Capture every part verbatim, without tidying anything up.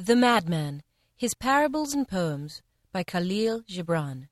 The Madman, His Parables and Poems by Khalil Gibran.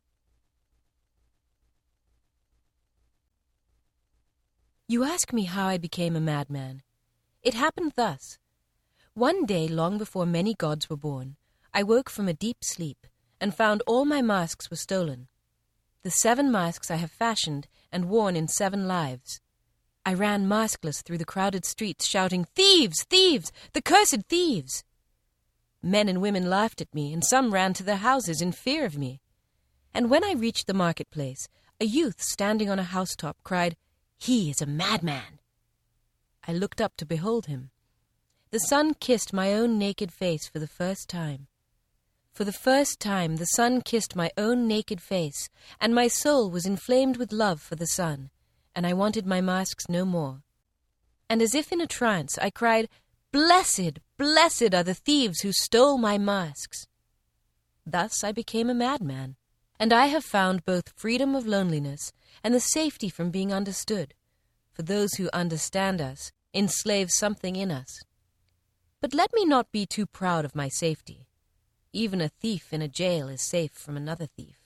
You ask me how I became a madman. It happened thus. One day, long before many gods were born, I woke from a deep sleep and found all my masks were stolen. The seven masks I have fashioned and worn in seven lives. I ran maskless through the crowded streets, shouting, "Thieves! Thieves! The cursed thieves!" Men and women laughed at me, and some ran to their houses in fear of me. And when I reached the marketplace, a youth standing on a housetop cried, "He is a madman!" I looked up to behold him. The sun kissed my own naked face for the first time. For the first time the sun kissed my own naked face, and my soul was inflamed with love for the sun, and I wanted my masks no more. And as if in a trance, I cried, "Blessed, blessed are the thieves who stole my masks." Thus I became a madman, and I have found both freedom of loneliness and the safety from being understood, for those who understand us enslave something in us. But let me not be too proud of my safety. Even a thief in a jail is safe from another thief.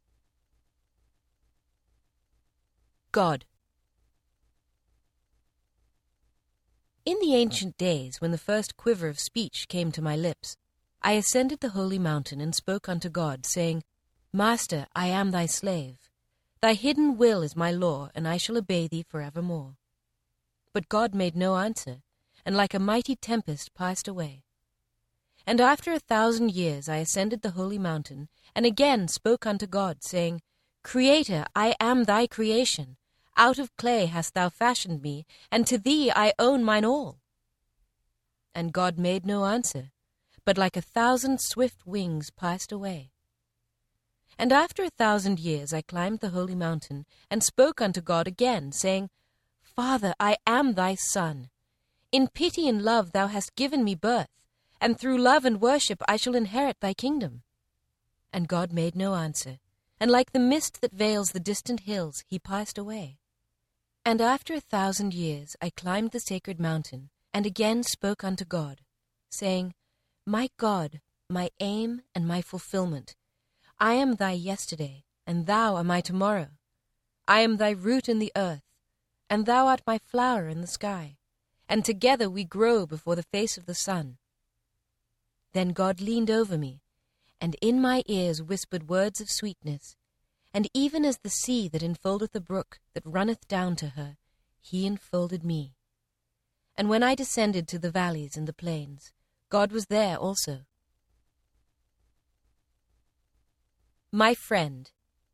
God. In the ancient days, when the first quiver of speech came to my lips, I ascended the holy mountain and spoke unto God, saying, "Master, I am thy slave. Thy hidden will is my law, and I shall obey thee forevermore." But God made no answer, and like a mighty tempest passed away. And after a thousand years I ascended the holy mountain, and again spoke unto God, saying, "Creator, I am thy creation. Out of clay hast thou fashioned me, and to thee I own mine all." And God made no answer, but like a thousand swift wings passed away. And after a thousand years I climbed the holy mountain, and spoke unto God again, saying, "Father, I am thy son. In pity and love thou hast given me birth, and through love and worship I shall inherit thy kingdom." And God made no answer, and like the mist that veils the distant hills, he passed away. And after a thousand years I climbed the sacred mountain, and again spoke unto God, saying, "My God, my aim and my fulfillment, I am thy yesterday, and thou art my tomorrow. I am thy root in the earth, and thou art my flower in the sky, and together we grow before the face of the sun." Then God leaned over me, and in my ears whispered words of sweetness, and even as the sea that enfoldeth a brook that runneth down to her, he enfolded me. And when I descended to the valleys and the plains, God was there also. My friend.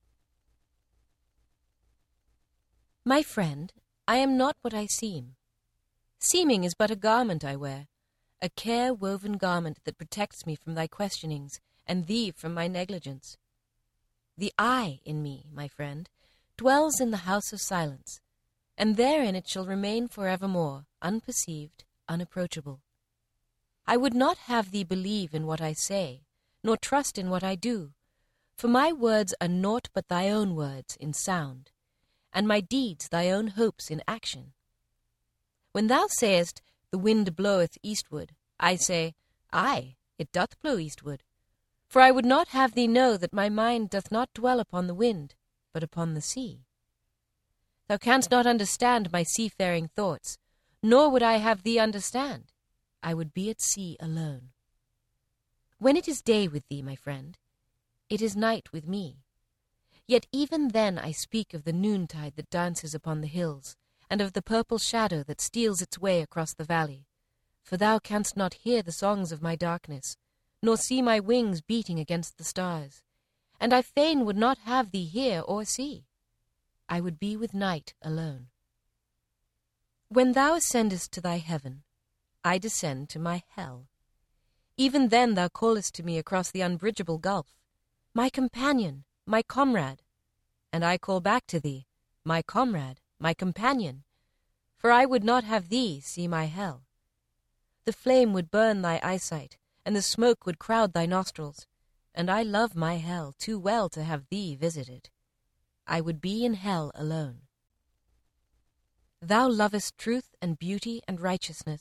My friend, I am not what I seem. Seeming is but a garment I wear, a care-woven garment that protects me from thy questionings, and thee from my negligence. The I in me, my friend, dwells in the house of silence, and therein it shall remain forevermore, unperceived, unapproachable. I would not have thee believe in what I say, nor trust in what I do, for my words are naught but thy own words in sound, and my deeds thy own hopes in action. When thou sayest, "The wind bloweth eastward," I say, "Aye, it doth blow eastward." For I would not have thee know that my mind doth not dwell upon the wind, but upon the sea. Thou canst not understand my seafaring thoughts, nor would I have thee understand. I would be at sea alone. When it is day with thee, my friend, it is night with me. Yet even then I speak of the noontide that dances upon the hills, and of the purple shadow that steals its way across the valley, for thou canst not hear the songs of my darkness, nor see my wings beating against the stars, and I fain would not have thee hear or see. I would be with night alone. When thou ascendest to thy heaven, I descend to my hell. Even then thou callest to me across the unbridgeable gulf, "My companion, my comrade," and I call back to thee, "My comrade, my companion," for I would not have thee see my hell. The flame would burn thy eyesight, and the smoke would crowd thy nostrils, and I love my hell too well to have thee visit it. I would be in hell alone. Thou lovest truth and beauty and righteousness,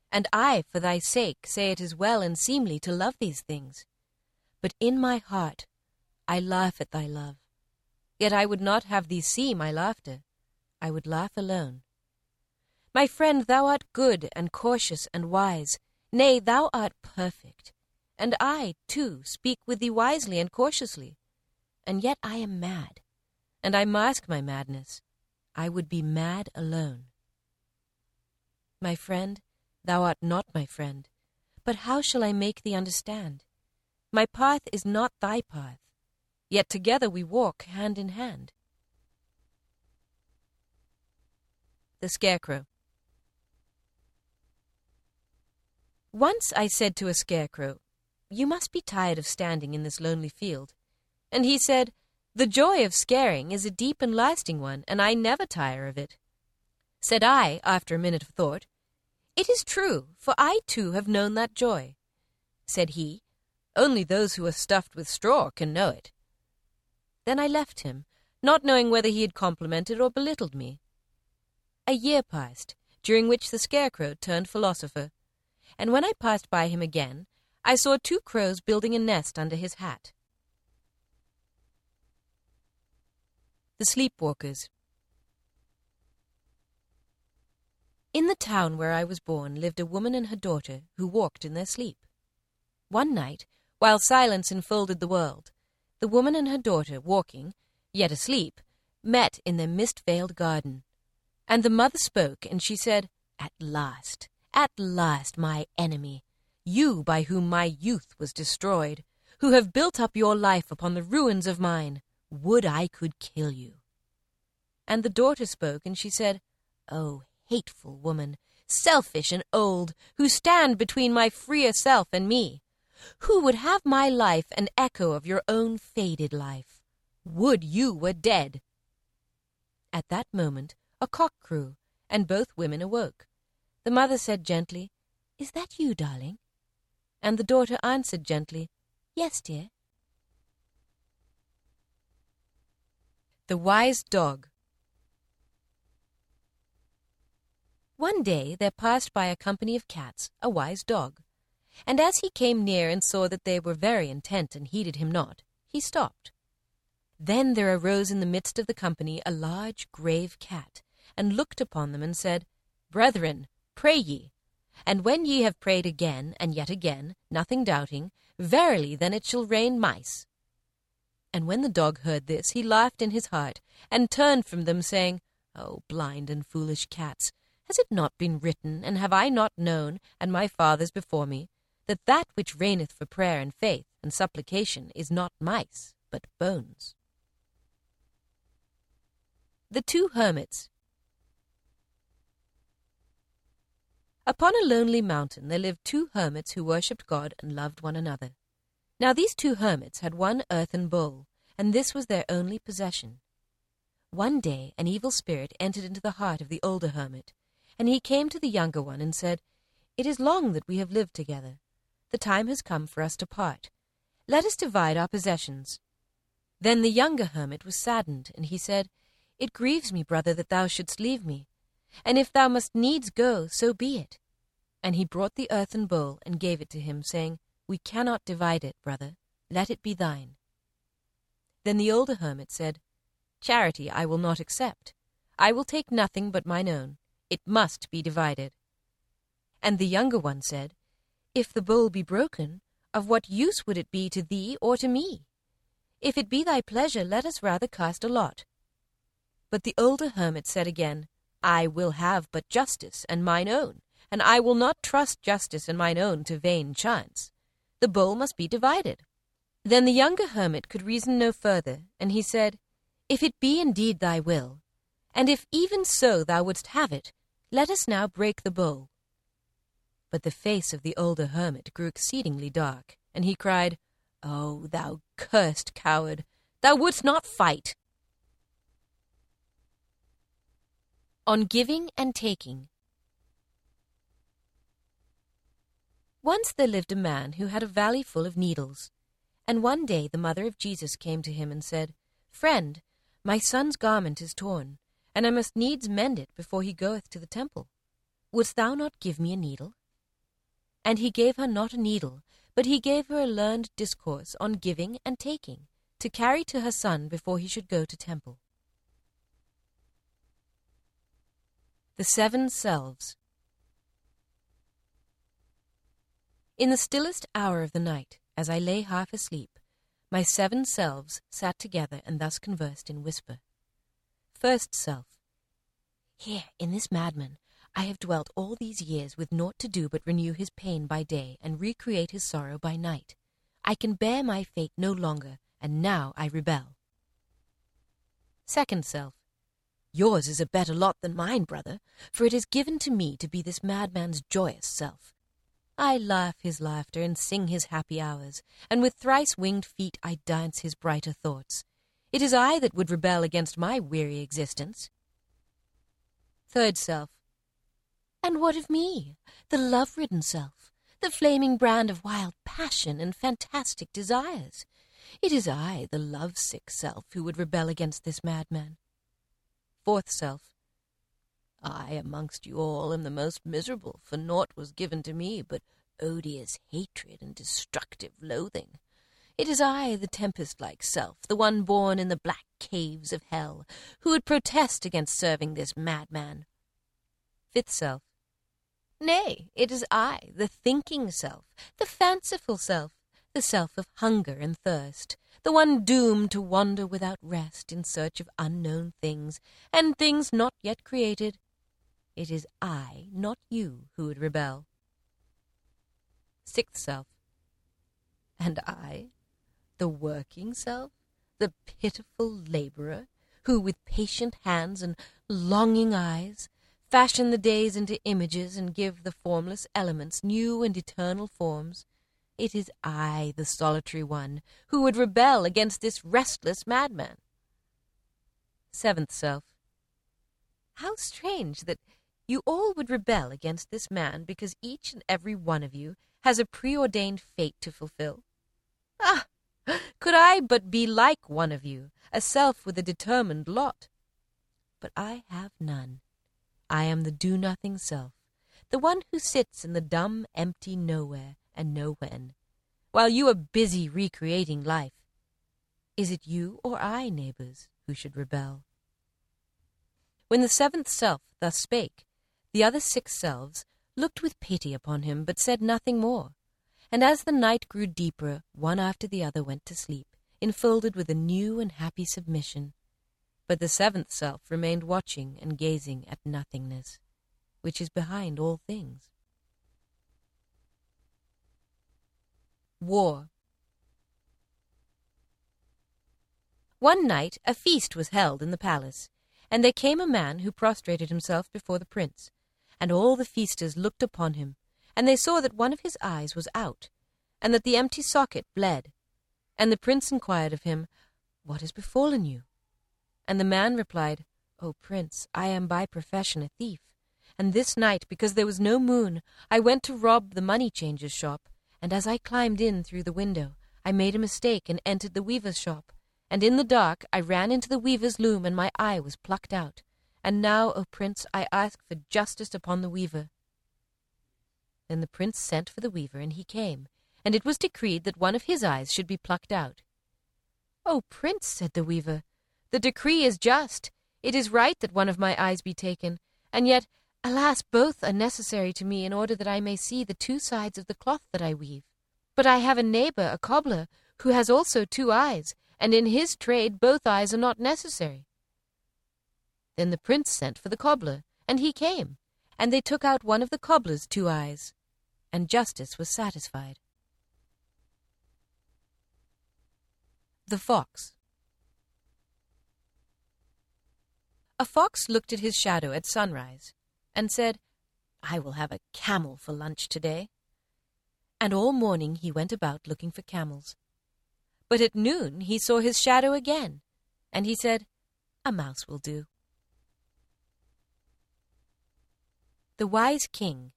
And I, for thy sake, say it is well and seemly to love these things. But in my heart I laugh at thy love. Yet I would not have thee see my laughter. I would laugh alone. My friend, thou art good and cautious and wise. Nay, thou art perfect. And I, too, speak with thee wisely and cautiously. And yet I am mad, and I mask my madness. I would be mad alone. My friend, thou art not my friend, but how shall I make thee understand? My path is not thy path, yet together we walk hand in hand. The Scarecrow. Once I said to a scarecrow, "You must be tired of standing in this lonely field." And he said, "The joy of scaring is a deep and lasting one, and I never tire of it." Said I, after a minute of thought, "It is true, for I too have known that joy." Said he, "Only those who are stuffed with straw can know it." Then I left him, not knowing whether he had complimented or belittled me. A year passed, during which the scarecrow turned philosopher, and when I passed by him again, I saw two crows building a nest under his hat. The Sleepwalkers. In the town where I was born lived a woman and her daughter who walked in their sleep. One night, while silence enfolded the world, the woman and her daughter, walking, yet asleep, met in their mist-veiled garden. And the mother spoke, and she said, "At last, at last, my enemy, you by whom my youth was destroyed, who have built up your life upon the ruins of mine, would I could kill you." And the daughter spoke, and she said, "O hateful woman, selfish and old, who stand between my freer self and me, who would have my life an echo of your own faded life? Would you were dead!" At that moment a cock crew, and both women awoke. The mother said gently, "Is that you, darling?" And the daughter answered gently, "Yes, dear." The Wise Dog. One day there passed by a company of cats a wise dog, and as he came near and saw that they were very intent and heeded him not, he stopped. Then there arose in the midst of the company a large grave cat, and looked upon them and said, "Brethren, pray ye, and when ye have prayed again and yet again, nothing doubting, verily then it shall rain mice." And when the dog heard this, he laughed in his heart, and turned from them, saying, "O blind and foolish cats, has it not been written, and have I not known, and my fathers before me, that that which reigneth for prayer and faith and supplication is not mice, but bones?" The Two Hermits. Upon a lonely mountain there lived two hermits who worshipped God and loved one another. Now these two hermits had one earthen bowl, and this was their only possession. One day an evil spirit entered into the heart of the older hermit, and he came to the younger one and said, "It is long that we have lived together. The time has come for us to part. Let us divide our possessions." Then the younger hermit was saddened, and he said, "It grieves me, brother, that thou shouldst leave me, and if thou must needs go, so be it." And he brought the earthen bowl and gave it to him, saying, "We cannot divide it, brother. Let it be thine." Then the older hermit said, "Charity I will not accept. I will take nothing but mine own. It must be divided." And the younger one said, "If the bowl be broken, of what use would it be to thee or to me? If it be thy pleasure, let us rather cast a lot." But the older hermit said again, "I will have but justice and mine own, and I will not trust justice and mine own to vain chance. The bowl must be divided." Then the younger hermit could reason no further, and he said, "If it be indeed thy will, and if even so thou wouldst have it, let us now break the bowl." But the face of the older hermit grew exceedingly dark, and he cried, "O thou cursed coward, thou wouldst not fight!" On Giving and Taking. Once there lived a man who had a valley full of needles, and one day the mother of Jesus came to him and said, "Friend, my son's garment is torn, and I must needs mend it before he goeth to the temple. Wouldst thou not give me a needle?" And he gave her not a needle, but he gave her a learned discourse on giving and taking, to carry to her son before he should go to temple. The Seven Selves. In the stillest hour of the night, as I lay half asleep, my seven selves sat together and thus conversed in whisper. First self. Here, in this madman, I have dwelt all these years with naught to do but renew his pain by day and recreate his sorrow by night. I can bear my fate no longer, and now I rebel. Second self. Yours is a better lot than mine, brother, for it is given to me to be this madman's joyous self. I laugh his laughter and sing his happy hours, and with thrice-winged feet I dance his brighter thoughts. It is I that would rebel against my weary existence. Third self. And what of me, the love-ridden self, the flaming brand of wild passion and fantastic desires? It is I, the love-sick self, who would rebel against this madman. Fourth self. I amongst you all am the most miserable, for naught was given to me but odious hatred and destructive loathing. It is I, the tempest-like self, the one born in the black caves of hell, who would protest against serving this madman. Fifth self. Nay, it is I, the thinking self, the fanciful self, the self of hunger and thirst, the one doomed to wander without rest in search of unknown things, and things not yet created. It is I, not you, who would rebel. Sixth self. And I, the working self, the pitiful laborer, who with patient hands and longing eyes fashion the days into images and give the formless elements new and eternal forms. It is I, the solitary one, who would rebel against this restless madman. Seventh self. How strange that you all would rebel against this man because each and every one of you has a preordained fate to fulfill. Ah! Could I but be like one of you, a self with a determined lot! But I have none. I am the do-nothing self, the one who sits in the dumb, empty nowhere and no-when, while you are busy recreating life. Is it you or I, neighbors, who should rebel? When the seventh self thus spake, the other six selves looked with pity upon him, but said nothing more. And as the night grew deeper, one after the other went to sleep, enfolded with a new and happy submission. But the seventh self remained watching and gazing at nothingness, which is behind all things. War. One night a feast was held in the palace, and there came a man who prostrated himself before the prince, and all the feasters looked upon him, and they saw that one of his eyes was out, and that the empty socket bled. And the prince inquired of him, What has befallen you? And the man replied, O prince, I am by profession a thief, and this night, because there was no moon, I went to rob the money-changer's shop, and as I climbed in through the window, I made a mistake and entered the weaver's shop, and in the dark I ran into the weaver's loom, and my eye was plucked out. And now, O prince, I ask for justice upon the weaver. Then the prince sent for the weaver, and he came, and it was decreed that one of his eyes should be plucked out. O prince, said the weaver, the decree is just. It is right that one of my eyes be taken, and yet, alas, both are necessary to me in order that I may see the two sides of the cloth that I weave. But I have a neighbor, a cobbler, who has also two eyes, and in his trade both eyes are not necessary. Then the prince sent for the cobbler, and he came, and they took out one of the cobbler's two eyes, and justice was satisfied. The Fox. A fox looked at his shadow at sunrise, and said, I will have a camel for lunch today. And all morning he went about looking for camels. But at noon he saw his shadow again, and he said, A mouse will do. The Wise King.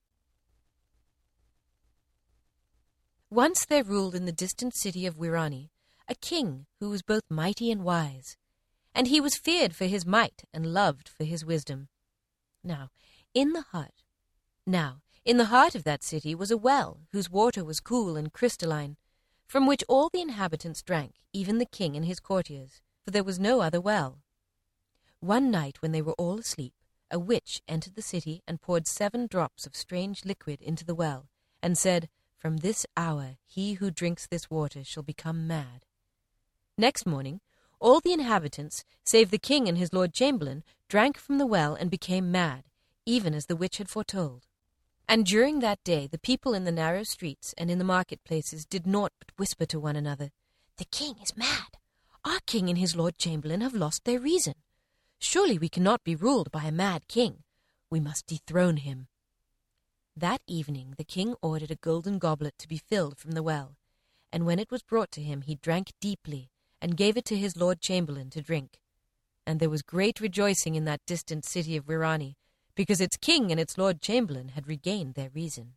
Once there ruled in the distant city of Wirani a king who was both mighty and wise, and he was feared for his might and loved for his wisdom. Now, in the heart, now, In the heart of that city was a well, whose water was cool and crystalline, from which all the inhabitants drank, even the king and his courtiers, for there was no other well. One night when they were all asleep, a witch entered the city and poured seven drops of strange liquid into the well, and said, "From this hour he who drinks this water shall become mad." Next morning, all the inhabitants, save the king and his lord chamberlain, drank from the well and became mad, even as the witch had foretold. And during that day the people in the narrow streets and in the marketplaces did naught but whisper to one another, "The king is mad. Our king and his lord chamberlain have lost their reason. Surely we cannot be ruled by a mad king. We must dethrone him." That evening the king ordered a golden goblet to be filled from the well, and when it was brought to him he drank deeply, and gave it to his lord chamberlain to drink. And there was great rejoicing in that distant city of Wirani, because its king and its lord chamberlain had regained their reason.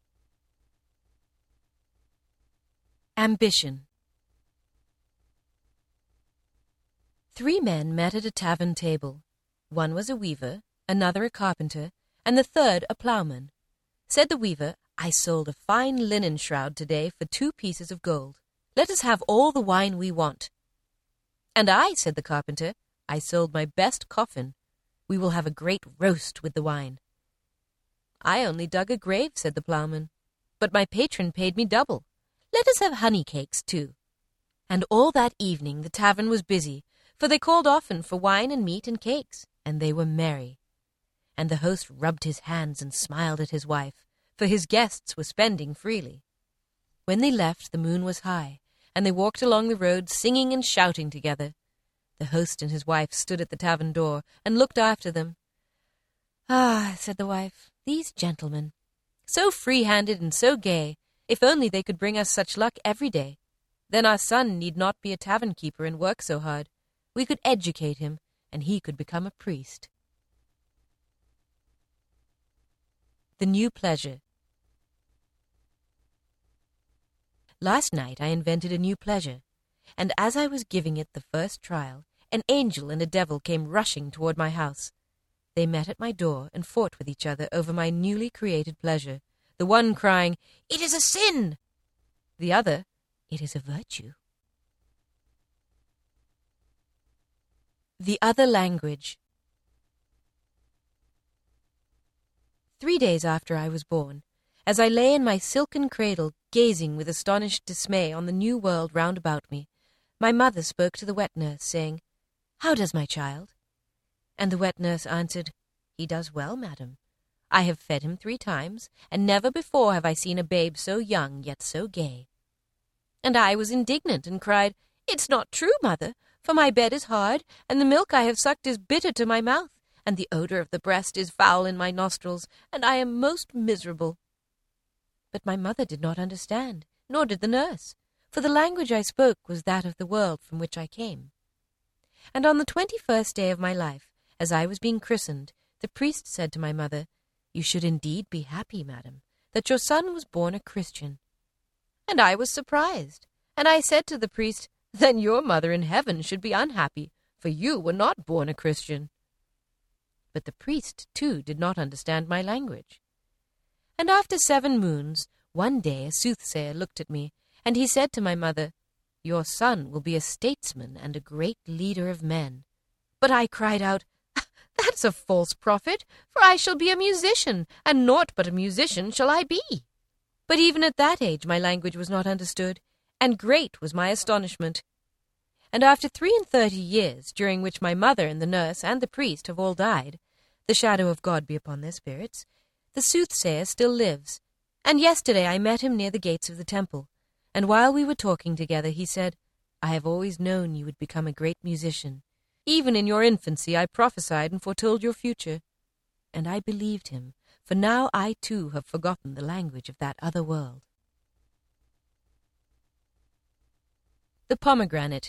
Ambition. Three men met at a tavern table. One was a weaver, another a carpenter, and the third a ploughman. Said the weaver, "I sold a fine linen shroud today for two pieces of gold. Let us have all the wine we want." "And I," said the carpenter, "I sold my best coffin. We will have a great roast with the wine." "I only dug a grave," said the ploughman, "but my patron paid me double. Let us have honey cakes too." And all that evening the tavern was busy, for they called often for wine and meat and cakes, and they were merry. And the host rubbed his hands and smiled at his wife, for his guests were spending freely. When they left, the moon was high, and they walked along the road singing and shouting together. The host and his wife stood at the tavern door and looked after them. "Ah," said the wife, "these gentlemen, so free-handed and so gay, if only they could bring us such luck every day. Then our son need not be a tavern-keeper and work so hard. We could educate him, and he could become a priest." The New Pleasure. Last night I invented a new pleasure, and as I was giving it the first trial, an angel and a devil came rushing toward my house. They met at my door and fought with each other over my newly created pleasure, the one crying, "It is a sin!" The other, "It is a virtue." The Other Language. Three days after I was born, as I lay in my silken cradle, gazing with astonished dismay on the new world round about me, my mother spoke to the wet nurse, saying, "How does my child?" And the wet nurse answered, "He does well, madam. I have fed him three times, and never before have I seen a babe so young yet so gay." And I was indignant and cried, "It's not true, mother, for my bed is hard, and the milk I have sucked is bitter to my mouth, and the odor of the breast is foul in my nostrils, and I am most miserable." But my mother did not understand, nor did the nurse, for the language I spoke was that of the world from which I came. And on the twenty-first day of my life, as I was being christened, the priest said to my mother, "You should indeed be happy, madam, that your son was born a Christian." And I was surprised, and I said to the priest, "Then your mother in heaven should be unhappy, for you were not born a Christian." But the priest, too, did not understand my language. And after seven moons, one day a soothsayer looked at me, and he said to my mother, "Your son will be a statesman and a great leader of men." But I cried out, "That's a false prophet, for I shall be a musician, and naught but a musician shall I be." But even at that age my language was not understood, and great was my astonishment. And after three and thirty years, during which my mother and the nurse and the priest have all died, the shadow of God be upon their spirits, the soothsayer still lives, and yesterday I met him near the gates of the temple, and while we were talking together he said, "I have always known you would become a great musician. Even in your infancy I prophesied and foretold your future." And I believed him, for now I too have forgotten the language of that other world. The Pomegranate.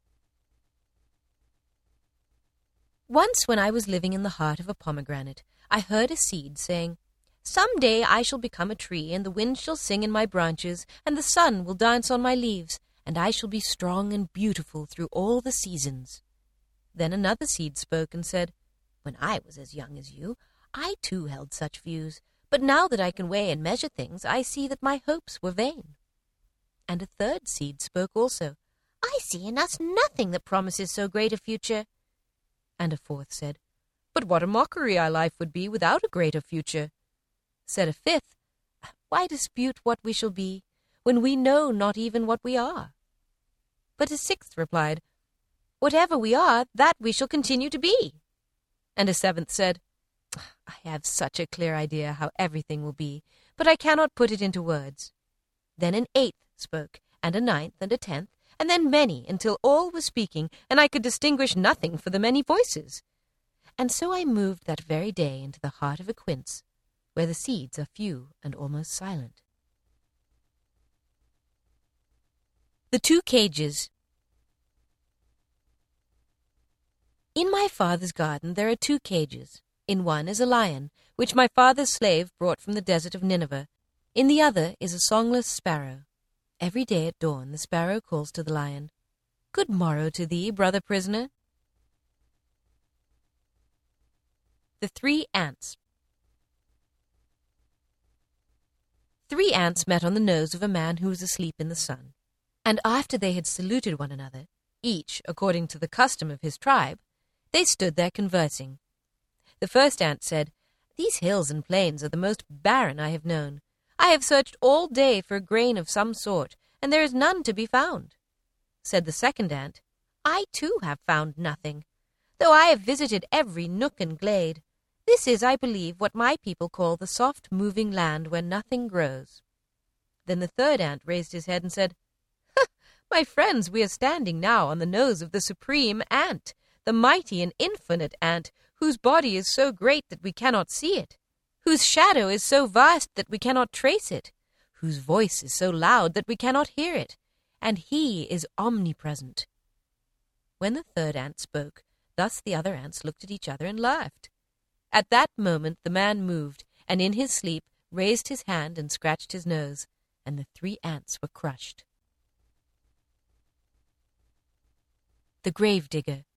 Once when I was living in the heart of a pomegranate, I heard a seed saying, "Some day I shall become a tree, and the wind shall sing in my branches, and the sun will dance on my leaves, and I shall be strong and beautiful through all the seasons." Then another seed spoke and said, "When I was as young as you, I too held such views, but But now that I can weigh and measure things, I see that my hopes were vain. And a third seed spoke also. I see in us nothing that promises so great a future. And a fourth said, But what a mockery our life would be without a greater future. Said a fifth, Why dispute what we shall be, when we know not even what we are? But a sixth replied, Whatever we are, that we shall continue to be. And a seventh said, I have such a clear idea how everything will be, but I cannot put it into words. Then an eighth spoke, and a ninth, and a tenth, and then many, until all were speaking, and I could distinguish nothing for the many voices. And so I moved that very day into the heart of a quince, where the seeds are few and almost silent. The Two Cages. In my father's garden there are two cages. In one is a lion, which my father's slave brought from the desert of Nineveh. In the other is a songless sparrow. Every day at dawn the sparrow calls to the lion, Good morrow to thee, brother prisoner. The Three Ants. Three ants met on the nose of a man who was asleep in the sun. And after they had saluted one another, each according to the custom of his tribe, they stood there conversing. The first ant said, These hills and plains are the most barren I have known. I have searched all day for a grain of some sort, and there is none to be found. Said the second ant, I too have found nothing, though I have visited every nook and glade. This is, I believe, what my people call the soft moving land where nothing grows. Then the third ant raised his head and said, My friends, we are standing now on the nose of the supreme ant, the mighty and infinite ant, whose body is so great that we cannot see it, whose shadow is so vast that we cannot trace it, whose voice is so loud that we cannot hear it, and he is omnipresent. When the third ant spoke, thus the other ants looked at each other and laughed. At that moment the man moved, and in his sleep raised his hand and scratched his nose, and the three ants were crushed. The Gravedigger.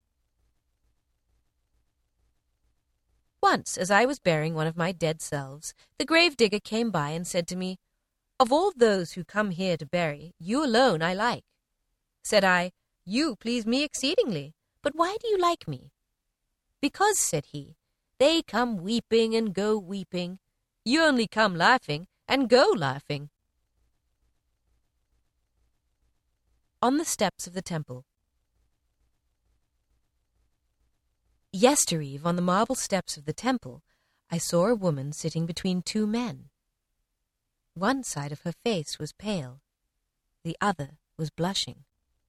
Once, as I was burying one of my dead selves, the gravedigger came by and said to me, Of all those who come here to bury, you alone I like. Said I, You please me exceedingly, but why do you like me? Because, said he, they come weeping and go weeping. You only come laughing and go laughing. On the steps of the temple. Yestereve, on the marble steps of the temple, I saw a woman sitting between two men. One side of her face was pale, the other was blushing.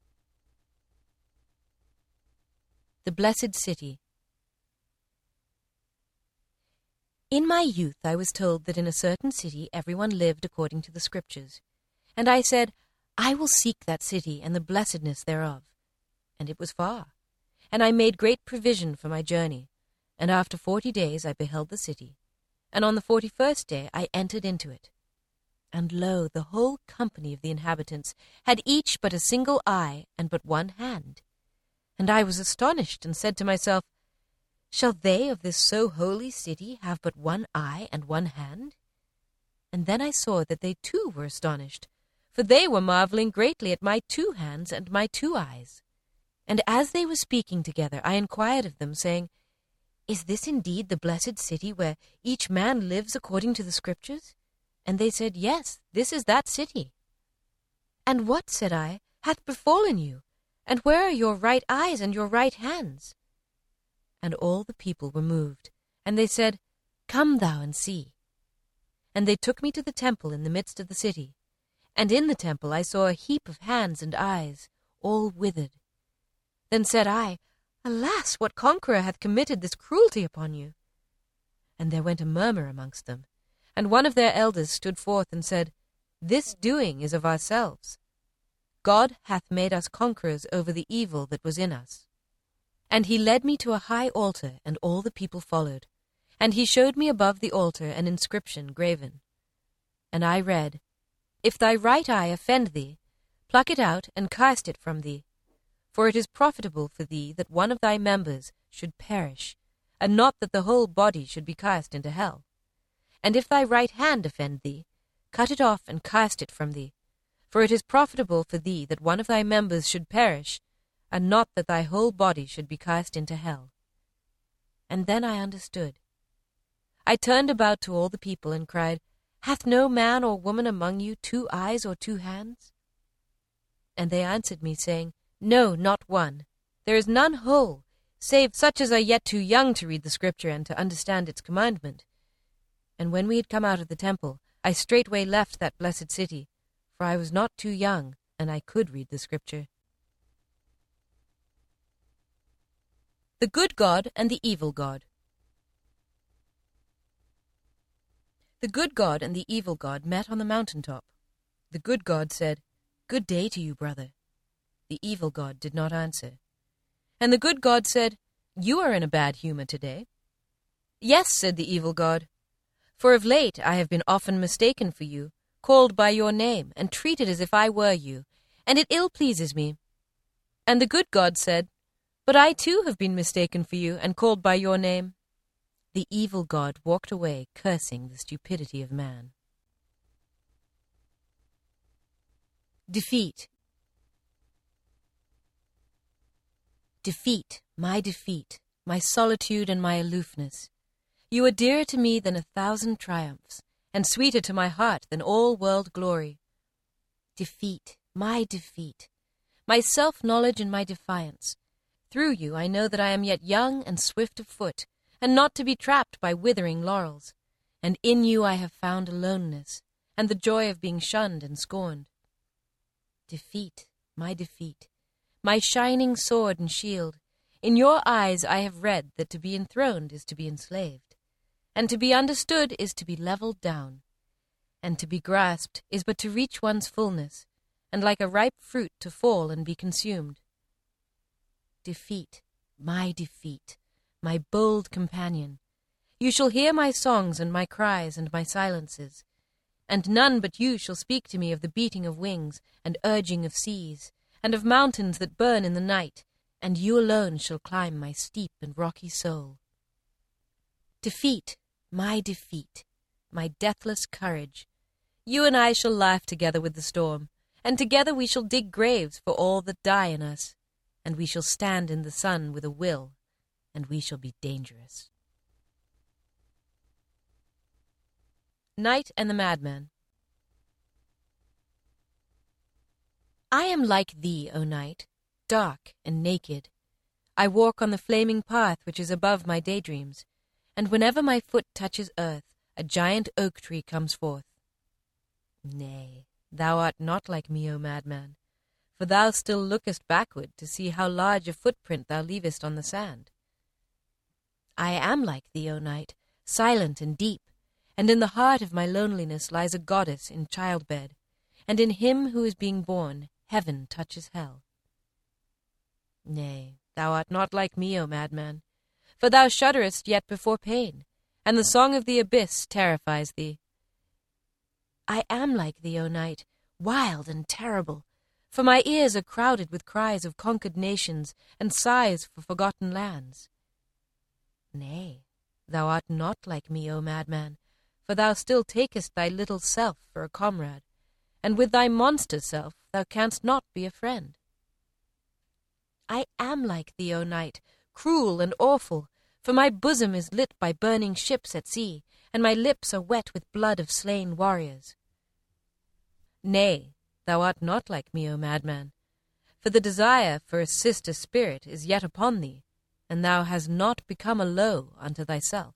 The Blessed City. In my youth I was told that in a certain city everyone lived according to the Scriptures, and I said, I will seek that city and the blessedness thereof. And it was far. And I made great provision for my journey, and after forty days I beheld the city, and on the forty-first day I entered into it. And lo, the whole company of the inhabitants had each but a single eye and but one hand. And I was astonished, and said to myself, Shall they of this so holy city have but one eye and one hand? And then I saw that they too were astonished, for they were marveling greatly at my two hands and my two eyes. And as they were speaking together, I inquired of them, saying, Is this indeed the blessed city where each man lives according to the Scriptures? And they said, Yes, this is that city. And what, said I, hath befallen you? And where are your right eyes and your right hands? And all the people were moved, and they said, Come thou and see. And they took me to the temple in the midst of the city. And in the temple I saw a heap of hands and eyes, all withered. Then said I, Alas, what conqueror hath committed this cruelty upon you? And there went a murmur amongst them, and one of their elders stood forth and said, This doing is of ourselves. God hath made us conquerors over the evil that was in us. And he led me to a high altar, and all the people followed. And he showed me above the altar an inscription graven. And I read, If thy right eye offend thee, pluck it out and cast it from thee. For it is profitable for thee that one of thy members should perish, and not that the whole body should be cast into hell. And if thy right hand offend thee, cut it off and cast it from thee. For it is profitable for thee that one of thy members should perish, and not that thy whole body should be cast into hell. And then I understood. I turned about to all the people and cried, Hath no man or woman among you two eyes or two hands? And they answered me, saying, No, not one. There is none whole, save such as are yet too young to read the Scripture and to understand its commandment. And when we had come out of the temple, I straightway left that blessed city, for I was not too young, and I could read the Scripture. The Good God and the Evil God. The good God and the evil God met on the mountaintop. The good God said, Good day to you, brother. The evil God did not answer. And the good God said, You are in a bad humor today. Yes, said the evil God, for of late I have been often mistaken for you, called by your name, and treated as if I were you, and it ill pleases me. And the good God said, But I too have been mistaken for you, and called by your name. The evil God walked away, cursing the stupidity of man. Defeat. Defeat, my defeat, my solitude and my aloofness. You are dearer to me than a thousand triumphs, and sweeter to my heart than all world glory. Defeat, my defeat, my self-knowledge and my defiance. Through you I know that I am yet young and swift of foot, and not to be trapped by withering laurels. And in you I have found aloneness, and the joy of being shunned and scorned. Defeat, my defeat, my shining sword and shield, in your eyes I have read that to be enthroned is to be enslaved, and to be understood is to be leveled down, and to be grasped is but to reach one's fullness, and like a ripe fruit to fall and be consumed. Defeat, my defeat, my bold companion, you shall hear my songs and my cries and my silences, and none but you shall speak to me of the beating of wings and urging of seas, and of mountains that burn in the night, and you alone shall climb my steep and rocky soul. Defeat, my defeat, my deathless courage, you and I shall laugh together with the storm, and together we shall dig graves for all that die in us, and we shall stand in the sun with a will, and we shall be dangerous. Night and the Madman. I am like thee, O night, dark and naked. I walk on the flaming path which is above my daydreams, and whenever my foot touches earth, a giant oak tree comes forth. Nay, thou art not like me, O madman, for thou still lookest backward to see how large a footprint thou leavest on the sand. I am like thee, O night, silent and deep, and in the heart of my loneliness lies a goddess in childbed, and in him who is being born heaven touches hell. Nay, thou art not like me, O madman, for thou shudderest yet before pain, and the song of the abyss terrifies thee. I am like thee, O night, wild and terrible, for my ears are crowded with cries of conquered nations and sighs for forgotten lands. Nay, thou art not like me, O madman, for thou still takest thy little self for a comrade, and with thy monster self thou canst not be a friend. I am like thee, O night, cruel and awful, for my bosom is lit by burning ships at sea, and my lips are wet with blood of slain warriors. Nay, thou art not like me, O madman, for the desire for a sister spirit is yet upon thee, and thou hast not become a low unto thyself.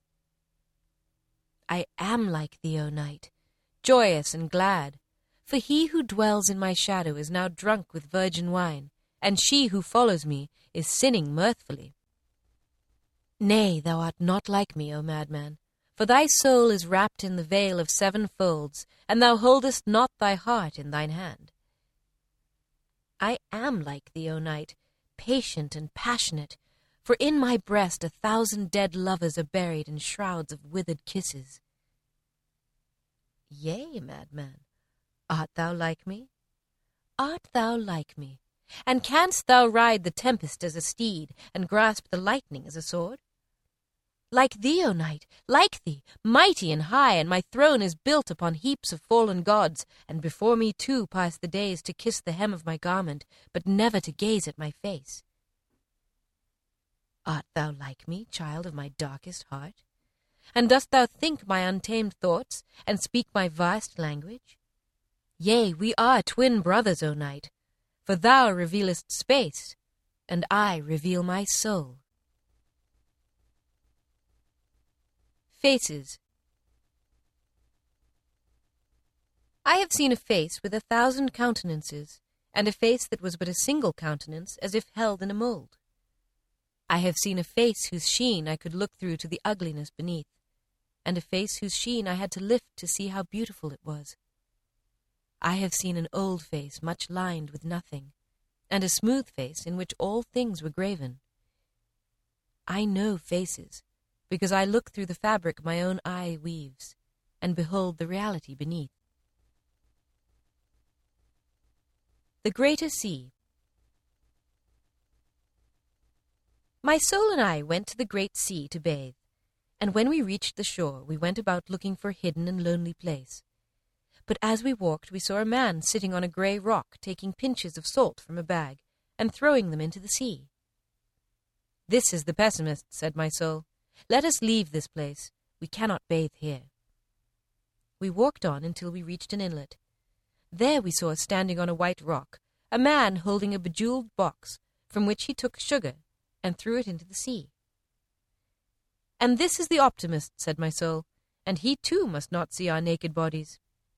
I am like thee, O night, joyous and glad, for he who dwells in my shadow is now drunk with virgin wine, and she who follows me is sinning mirthfully. Nay, thou art not like me, O madman, for thy soul is wrapped in the veil of seven folds, and thou holdest not thy heart in thine hand. I am like thee, O night, patient and passionate, for in my breast a thousand dead lovers are buried in shrouds of withered kisses. Yea, madman, art thou like me? Art thou like me? And canst thou ride the tempest as a steed, and grasp the lightning as a sword? Like thee, O knight, like thee, mighty and high, and my throne is built upon heaps of fallen gods, and before me too pass the days to kiss the hem of my garment, but never to gaze at my face. Art thou like me, child of my darkest heart? And dost thou think my untamed thoughts, and speak my vast language? Yea, we are twin brothers, O knight, for thou revealest space, and I reveal my soul. Faces. I have seen a face with a thousand countenances, and a face that was but a single countenance, as if held in a mould. I have seen a face whose sheen I could look through to the ugliness beneath, and a face whose sheen I had to lift to see how beautiful it was. I have seen an old face much lined with nothing, and a smooth face in which all things were graven. I know faces, because I look through the fabric my own eye weaves, and behold the reality beneath. The Greater Sea. My soul and I went to the great sea to bathe, and when we reached the shore we went about looking for a hidden and lonely place. But as we walked we saw a man sitting on a grey rock taking pinches of salt from a bag and throwing them into the sea. This is the pessimist, said my soul. Let us leave this place. We cannot bathe here. We walked on until we reached an inlet. There we saw standing on a white rock a man holding a bejewelled box from which he took sugar and threw it into the sea. And this is the optimist, said my soul, and he too must not see our naked bodies.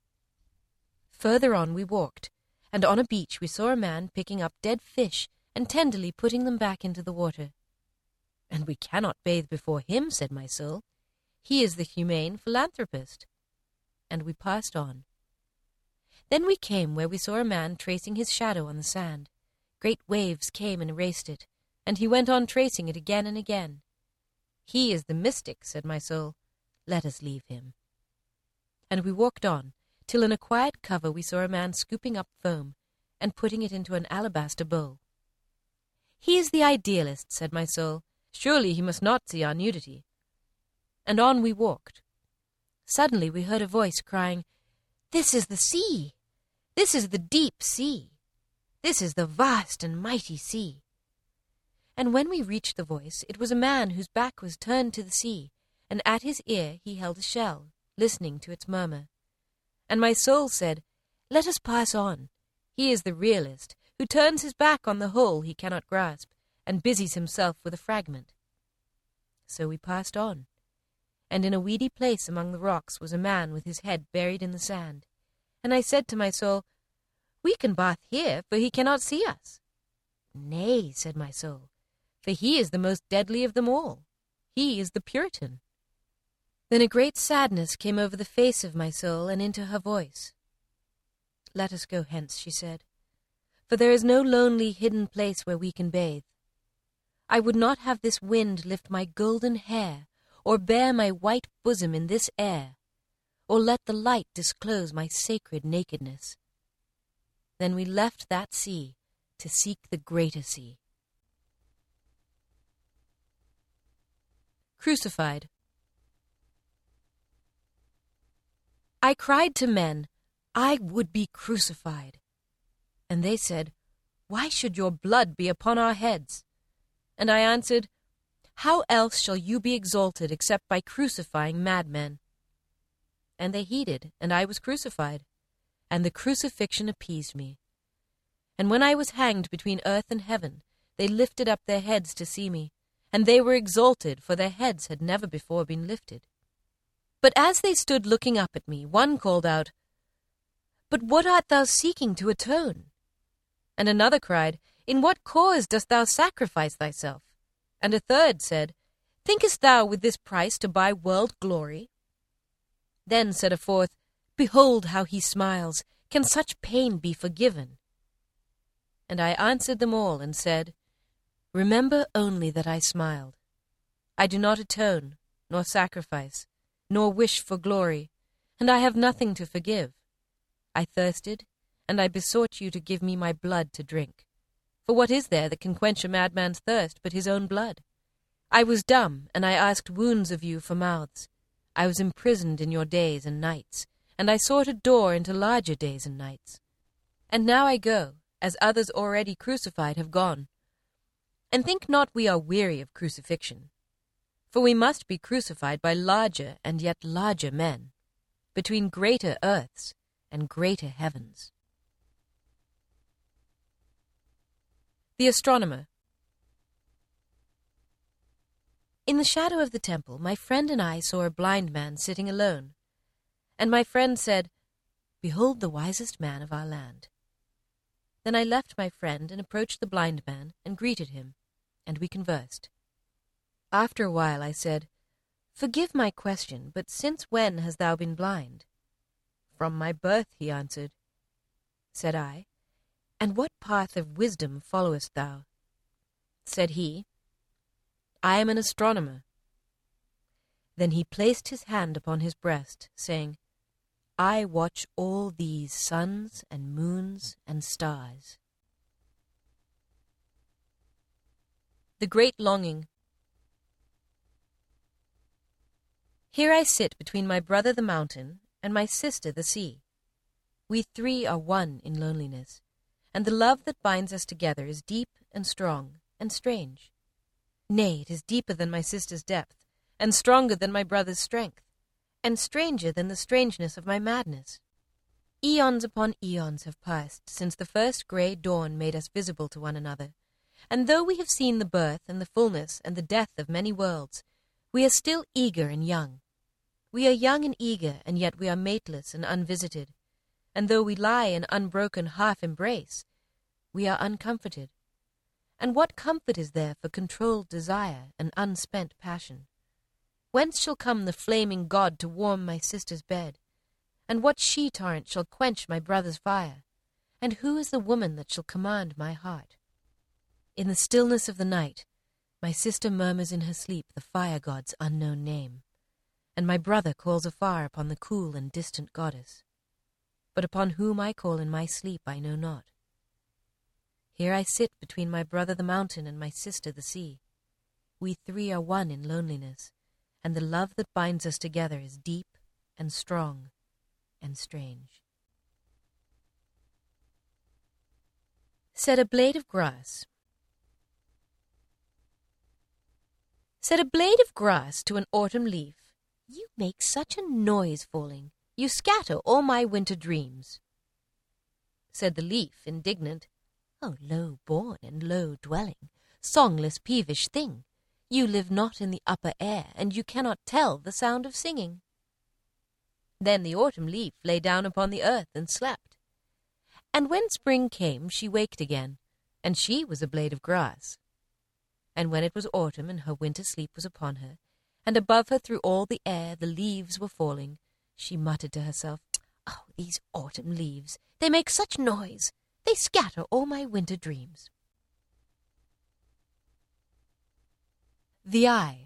Further on we walked, and on a beach we saw a man picking up dead fish and tenderly putting them back into the water. And we cannot bathe before him, said my soul. He is the humane philanthropist. And we passed on. Then we came where we saw a man tracing his shadow on the sand. Great waves came and erased it, and he went on tracing it again and again. He is the mystic, said my soul. Let us leave him. And we walked on, till in a quiet cover we saw a man scooping up foam and putting it into an alabaster bowl. He is the idealist, said my soul. Surely he must not see our nudity. And on we walked. Suddenly we heard a voice crying, This is the sea! This is the deep sea! This is the vast and mighty sea! And when we reached the voice, it was a man whose back was turned to the sea, and at his ear he held a shell, listening to its murmur. And my soul said, Let us pass on. He is the realist, who turns his back on the whole he cannot grasp, and busies himself with a fragment. So we passed on, and in a weedy place among the rocks was a man with his head buried in the sand. And I said to my soul, We can bath here, for he cannot see us. Nay, said my soul, for he is the most deadly of them all. He is the Puritan. Then a great sadness came over the face of my soul and into her voice. Let us go hence, she said, for there is no lonely hidden place where we can bathe. I would not have this wind lift my golden hair, or bear my white bosom in this air, or let the light disclose my sacred nakedness. Then we left that sea to seek the greater sea. Crucified. I cried to men, I would be crucified. And they said, Why should your blood be upon our heads? And I answered, How else shall you be exalted except by crucifying madmen? And they heeded, and I was crucified, and the crucifixion appeased me. And when I was hanged between earth and heaven, they lifted up their heads to see me, and they were exalted, for their heads had never before been lifted. But as they stood looking up at me, one called out, But what art thou seeking to atone? And another cried, In what cause dost thou sacrifice thyself? And a third said, Thinkest thou with this price to buy world glory? Then said a fourth, Behold how he smiles! Can such pain be forgiven? And I answered them all and said, Remember only that I smiled. I do not atone, nor sacrifice, nor wish for glory, and I have nothing to forgive. I thirsted, and I besought you to give me my blood to drink. For what is there that can quench a madman's thirst but his own blood? I was dumb, and I asked wounds of you for mouths. I was imprisoned in your days and nights, and I sought a door into larger days and nights. And now I go, as others already crucified have gone. And think not we are weary of crucifixion. For we must be crucified by larger and yet larger men, between greater earths and greater heavens. The Astronomer. In the shadow of the temple, my friend and I saw a blind man sitting alone. And my friend said, "Behold the wisest man of our land." Then I left my friend and approached the blind man and greeted him, and we conversed. After a while I said, "Forgive my question, but since when hast thou been blind?" "From my birth," he answered. Said I, "And what path of wisdom followest thou?" Said he, "I am an astronomer." Then he placed his hand upon his breast, saying, "I watch all these suns and moons and stars." The Great Longing. Here I sit between my brother the mountain and my sister the sea. We three are one in loneliness, and the love that binds us together is deep and strong and strange. Nay, it is deeper than my sister's depth, and stronger than my brother's strength, and stranger than the strangeness of my madness. Eons upon eons have passed since the first grey dawn made us visible to one another, and though we have seen the birth and the fullness and the death of many worlds, we are still eager and young. We are young and eager, and yet we are mateless and unvisited, and though we lie in unbroken half-embrace, we are uncomforted. And what comfort is there for controlled desire and unspent passion? Whence shall come the flaming god to warm my sister's bed? And what she-torrent shall quench my brother's fire? And who is the woman that shall command my heart? In the stillness of the night, my sister murmurs in her sleep the fire-god's unknown name, and my brother calls afar upon the cool and distant goddess. But upon whom I call in my sleep I know not. Here I sit between my brother the mountain and my sister the sea. We three are one in loneliness, and the love that binds us together is deep and strong and strange. Said a blade of grass. Said a blade of grass to an autumn leaf, "You make such a noise falling, you scatter all my winter dreams." Said the leaf, indignant, "O low-born and low-dwelling, songless, peevish thing, you live not in the upper air, and you cannot tell the sound of singing." Then the autumn leaf lay down upon the earth and slept. And when spring came, she waked again, and she was a blade of grass. And when it was autumn and her winter sleep was upon her, and above her through all the air the leaves were falling, she muttered to herself, "Oh, these autumn leaves, they make such noise. They scatter all my winter dreams." The Eye.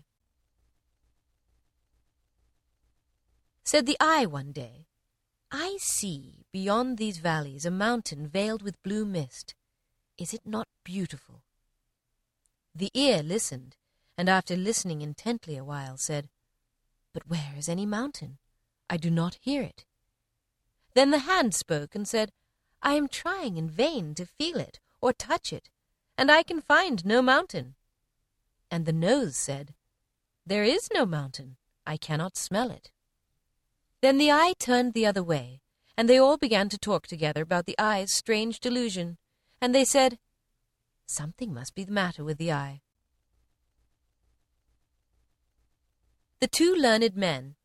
Said the Eye one day, "I see beyond these valleys a mountain veiled with blue mist. Is it not beautiful?" The Ear listened, and after listening intently a while said, "But where is any mountain? I do not hear it." Then the Hand spoke and said, "I am trying in vain to feel it or touch it, and I can find no mountain." And the Nose said, "There is no mountain. I cannot smell it." Then the Eye turned the other way, and they all began to talk together about the Eye's strange delusion, and they said, "Something must be the matter with the Eye." The Two Learned Men.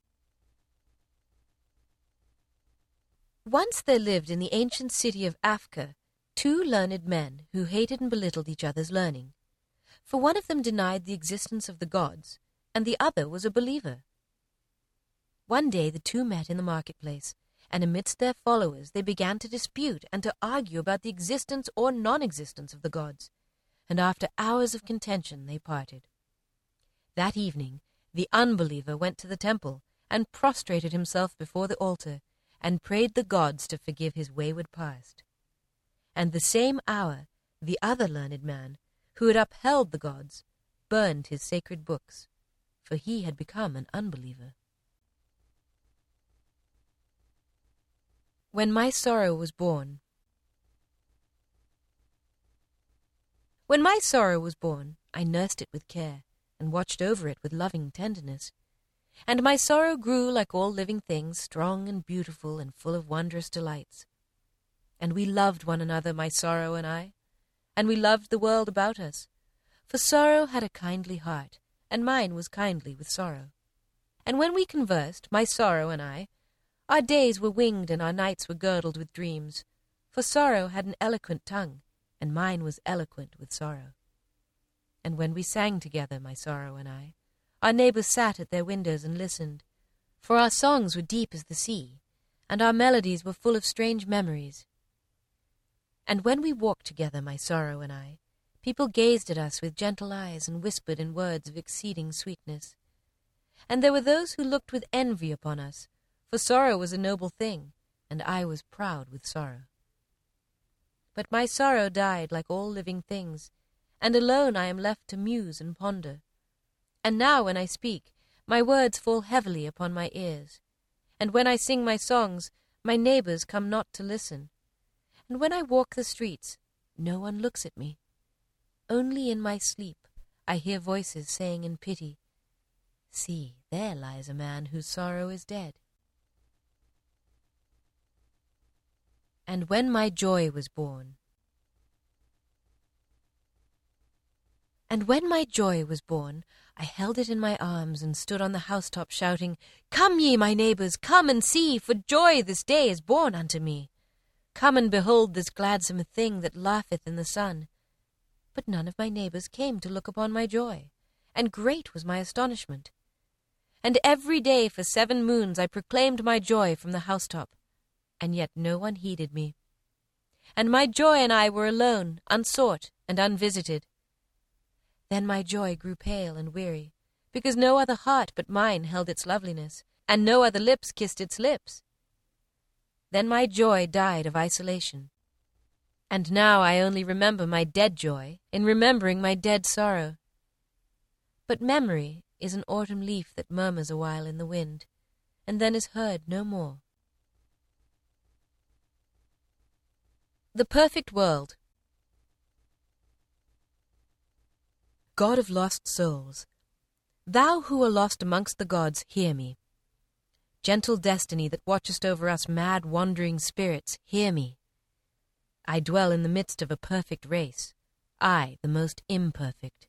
Once there lived in the ancient city of Afka two learned men who hated and belittled each other's learning. For one of them denied the existence of the gods, and the other was a believer. One day the two met in the marketplace, and amidst their followers they began to dispute and to argue about the existence or non-existence of the gods, and after hours of contention they parted. That evening the unbeliever went to the temple and prostrated himself before the altar, and prayed the gods to forgive his wayward past. And the same hour the other learned man, who had upheld the gods, burned his sacred books, for he had become an unbeliever. When my sorrow was born. When my sorrow was born, I nursed it with care, and watched over it with loving tenderness. And my sorrow grew like all living things, strong and beautiful and full of wondrous delights. And we loved one another, my sorrow and I, and we loved the world about us. For sorrow had a kindly heart, and mine was kindly with sorrow. And when we conversed, my sorrow and I, our days were winged and our nights were girdled with dreams. For sorrow had an eloquent tongue, and mine was eloquent with sorrow. And when we sang together, my sorrow and I, our neighbors sat at their windows and listened, for our songs were deep as the sea, and our melodies were full of strange memories. And when we walked together, my sorrow and I, people gazed at us with gentle eyes and whispered in words of exceeding sweetness. And there were those who looked with envy upon us, for sorrow was a noble thing, and I was proud with sorrow. But my sorrow died like all living things, and alone I am left to muse and ponder. And now when I speak, my words fall heavily upon my ears. And when I sing my songs, my neighbors come not to listen. And when I walk the streets, no one looks at me. Only in my sleep I hear voices saying in pity, "See, there lies a man whose sorrow is dead." And when my joy was born. And when my joy was born, I held it in my arms and stood on the housetop shouting, "Come ye, my neighbors, come and see, for joy this day is born unto me. Come and behold this gladsome thing that laugheth in the sun." But none of my neighbors came to look upon my joy, and great was my astonishment. And every day for seven moons I proclaimed my joy from the housetop, and yet no one heeded me. And my joy and I were alone, unsought and unvisited. Then my joy grew pale and weary, because no other heart but mine held its loveliness, and no other lips kissed its lips. Then my joy died of isolation. And now I only remember my dead joy in remembering my dead sorrow. But memory is an autumn leaf that murmurs a while in the wind, and then is heard no more. The Perfect World. God of lost souls, thou who are lost amongst the gods, hear me. Gentle destiny that watchest over us mad wandering spirits, hear me. I dwell in the midst of a perfect race, I, the most imperfect.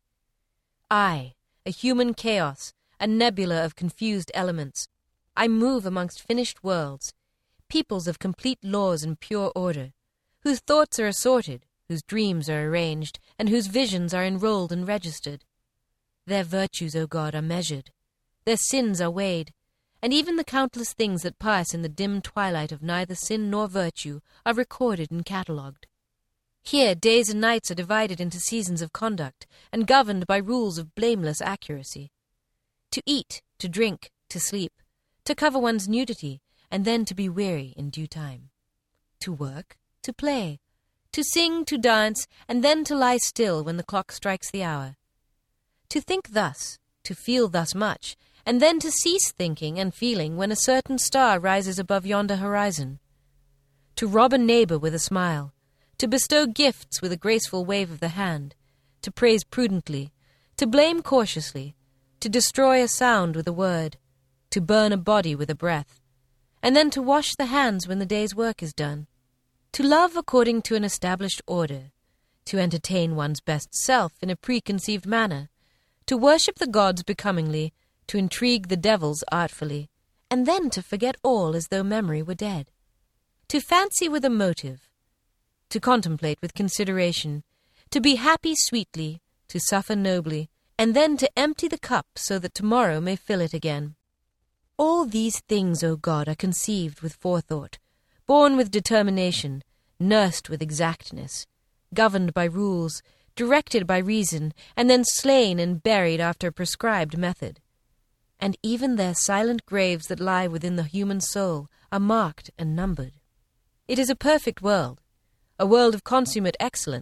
I, a human chaos, a nebula of confused elements. I move amongst finished worlds, peoples of complete laws and pure order, whose thoughts are assorted, whose dreams are arranged, and whose visions are enrolled and registered. Their virtues, O God, are measured, their sins are weighed, and even the countless things that pass in the dim twilight of neither sin nor virtue are recorded and catalogued. Here days and nights are divided into seasons of conduct, and governed by rules of blameless accuracy. To eat, to drink, to sleep, to cover one's nudity, and then to be weary in due time. To work, to play, to sing, to dance, and then to lie still when the clock strikes the hour. To think thus, to feel thus much, and then to cease thinking and feeling when a certain star rises above yonder horizon. To rob a neighbor with a smile, to bestow gifts with a graceful wave of the hand, to praise prudently, to blame cautiously, to destroy a sound with a word, to burn a body with a breath, and then to wash the hands when the day's work is done. To love according to an established order, to entertain one's best self in a preconceived manner, to worship the gods becomingly, to intrigue the devils artfully, and then to forget all as though memory were dead. To fancy with a motive, to contemplate with consideration, to be happy sweetly, to suffer nobly, and then to empty the cup so that tomorrow may fill it again. All these things, O God, are conceived with forethought, born with determination, nursed with exactness, governed by rules, directed by reason, and then slain and buried after a prescribed method. And even their silent graves that lie within the human soul are marked and numbered. It is a perfect world, a world of consummate excellence,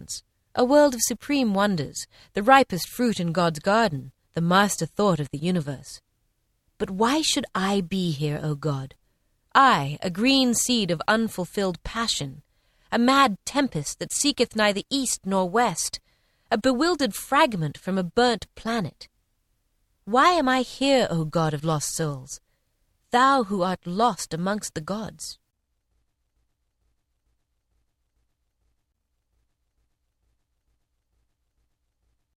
a world of supreme wonders, the ripest fruit in God's garden, the master thought of the universe. But why should I be here, O God? I, a green seed of unfulfilled passion, a mad tempest that seeketh neither east nor west, a bewildered fragment from a burnt planet. Why am I here, O God of lost souls, thou who art lost amongst the gods?